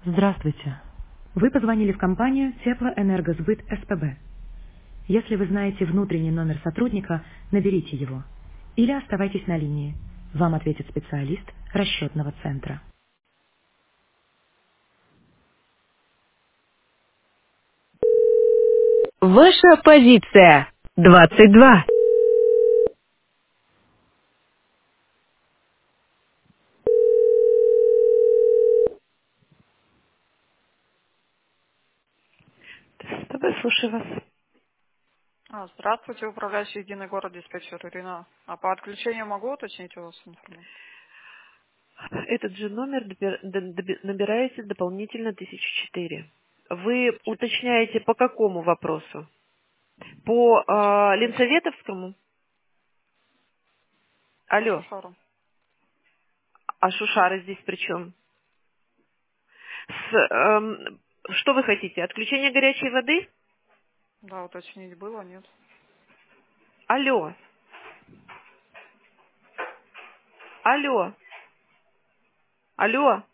Здравствуйте. Вы позвонили в компанию Теплоэнергосбыт СПБ. Если вы знаете внутренний номер сотрудника, наберите его. Или оставайтесь на линии. Вам ответит специалист расчетного центра. Ваша позиция 22. СПБ, слушаю вас. Здравствуйте, управляющий единый город диспетчер Ирина. А по отключению могу уточнить у вас информацию? Этот же номер набираете дополнительно 1004. Вы уточняете по какому вопросу? По Ленсоветовскому? По Алло, Шушару. а Шушара здесь при чем? Что вы хотите? Отключение горячей воды? Да, уточнить было, нет? Алло, алло, алло.